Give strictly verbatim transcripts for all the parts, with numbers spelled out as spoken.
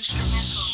instrumental.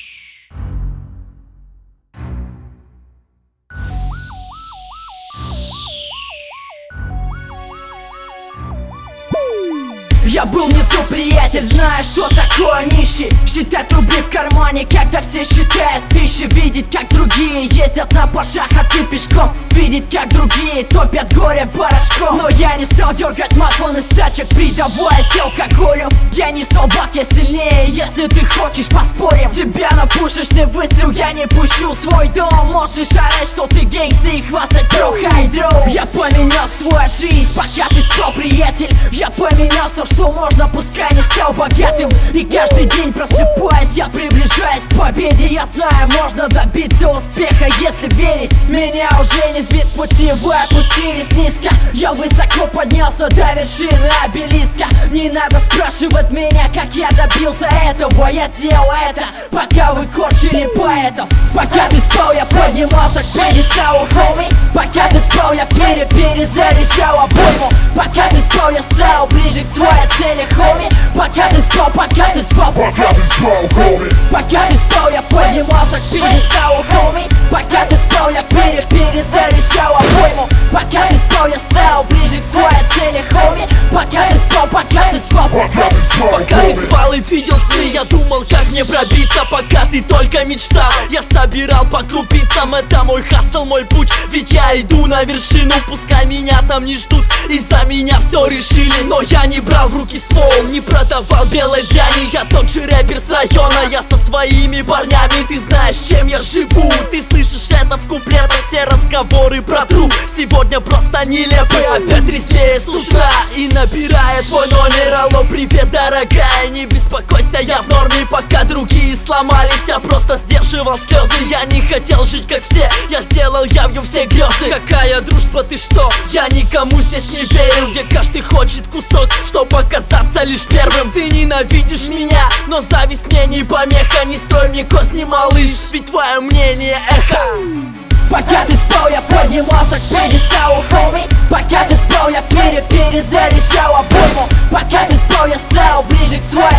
Я был внизу, приятель, знаешь, что такое нищий. Считать рубли в кармане, когда все считают тысячи. Видеть, как другие ездят на пашах, а ты пешком. Видеть, как другие топят горе порошком. Но я не стал дергать масло из тачек, придаваясь алкоголю. Я не слабак, я сильнее, если ты хочешь, поспорим. Тебя на пушечный выстрел я не пущу в свой дом. Можешь орать, что ты гангстер и хвастать про хайдроу. Я поменял свою жизнь, пока ты спал, приятель. Я поменял все, что можно, пускай не стал богатым. И каждый день просыпаясь, я приближаюсь к победе. Я знаю, можно добиться успеха, если верить. Меня уже не сбить с пути, вы опустились низко. Я высоко поднялся до вершины обелиска. Не надо спрашивать меня, как я добился этого. Я сделал это, пока вы корчили поэтов. Пока ты спал, я поднимался к пьедесталу, хоми. Пока ты спал, я пере-перезаряжал обойму. Пока ты спал, я стал ближе к своей цели, хоми. Пока ты спал, пока ты спал, пока ты спал, хоми. Пока ты спал, я поднимался к пьедесталу, хоми. Пока ты спал, я пере-перезаряжал обойму. Пока ты спал, я стал ближе к своей цели, хоми. Пока ты спал, пока ты спал, пока ты спал, пока ты спал и видел сны, я думал, как мне пробиться. Пока ты только мечтал, я собирал по крупицам. Это мой хасл, мой путь, ведь я иду на вершину. Пускай меня там не ждут, и за меня все решили. Но я не брал в руки ствол, не продавал белой дряни. Я тот же рэпер с района, я со своими парнями. Ты знаешь, чем я живу, ты слышишь это в куплетах. Все разговоры про тру сегодня просто нелепы. Опять трезвее с утра и набирает твой номер. Алло, привет, дорогая, не беспокойся, я в норме. Пока другие сломались, я просто сдерживал слезы. Я не хотел жить как все, я сделал явью все грезы. Какая дружба, ты что? Я никому здесь не верю, где каждый хочет кусок, чтоб оказаться лишь первым. Ты ненавидишь меня, но зависть мне не помеха. Не строй мне козни, малыш, ведь твое мнение эхо. Пока ты спал, я поднимался к пьедесталу, хоми. Пока ты спал, я пере-перезаряжал обойму. Пока ты спал, я стал ближе к своей